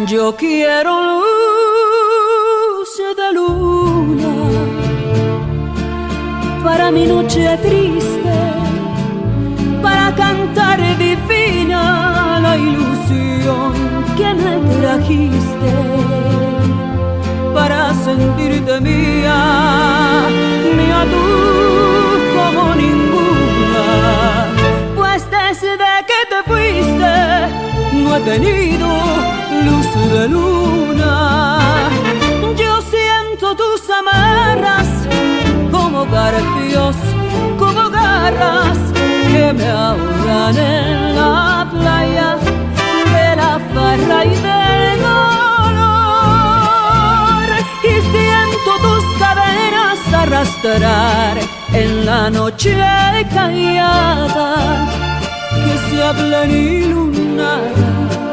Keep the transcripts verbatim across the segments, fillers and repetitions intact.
Yo quiero luz de luna para mi noche triste, para cantar divina la ilusión que me trajiste, para sentirte mía, mía tú como ninguna. Pues desde que te fuiste no he tenido luz de luna. Yo siento tus amarras como garfios, como garras que me ahogan en la playa de la farra y del dolor. Y siento tus cadenas arrastrar en la noche callada que se habla iluminada,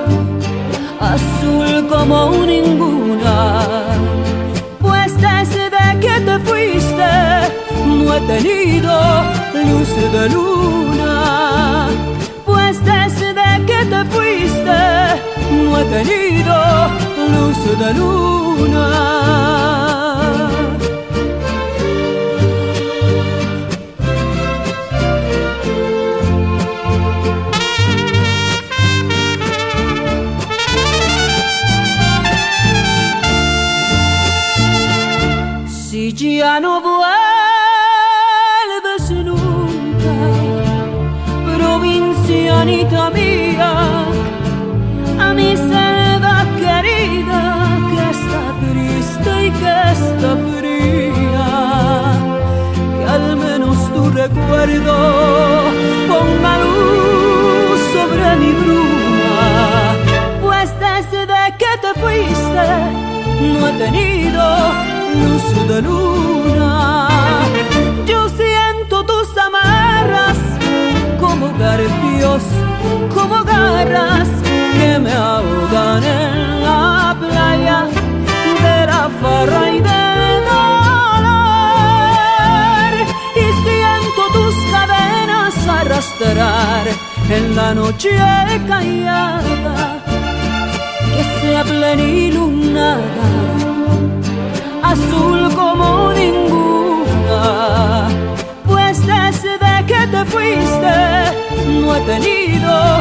azul como ninguna. Pues desde que te fuiste no he tenido luz de luna. Pues desde que te fuiste no he tenido luz de luna. Si ya no vuelves nunca, provincianita mía, a mi selva querida que está triste y que está fría, que al menos tu recuerdo ponga luz sobre mi bruma. Pues desde que te fuiste no he tenido luz de luna. Yo siento tus amarras como garfios, como garras que me ahogan en la playa de la farra y del dolor. Y siento tus cadenas arrastrar en la noche callada que sea plenilunada, azul como ninguna. Pues desde que te fuiste no he tenido